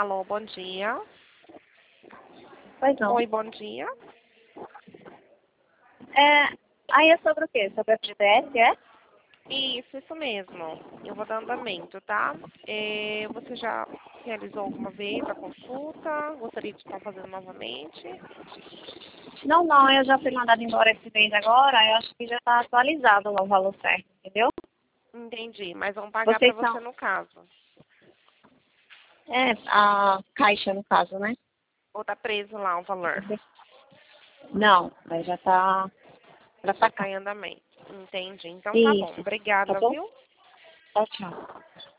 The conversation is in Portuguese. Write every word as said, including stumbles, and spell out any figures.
Alô, bom dia. Pois não. Oi, bom dia. É, aí é sobre o quê? Sobre a F G T S, é? Isso, isso mesmo. Eu vou dar andamento, tá? É, você já realizou alguma vez a consulta? Gostaria de estar fazendo novamente? Não, não, eu já fui mandada embora esse mês agora, eu acho que já está atualizado lá o valor certo, entendeu? Entendi, mas vão pagar para Vocês você são... no caso. É, a Caixa, no caso, né? Ou tá preso lá o valor? Não, aí já está para Já está sacar. em andamento. Entendi. Então tá bom. Isso, tá Obrigada, bom? viu? Tchau, tchau.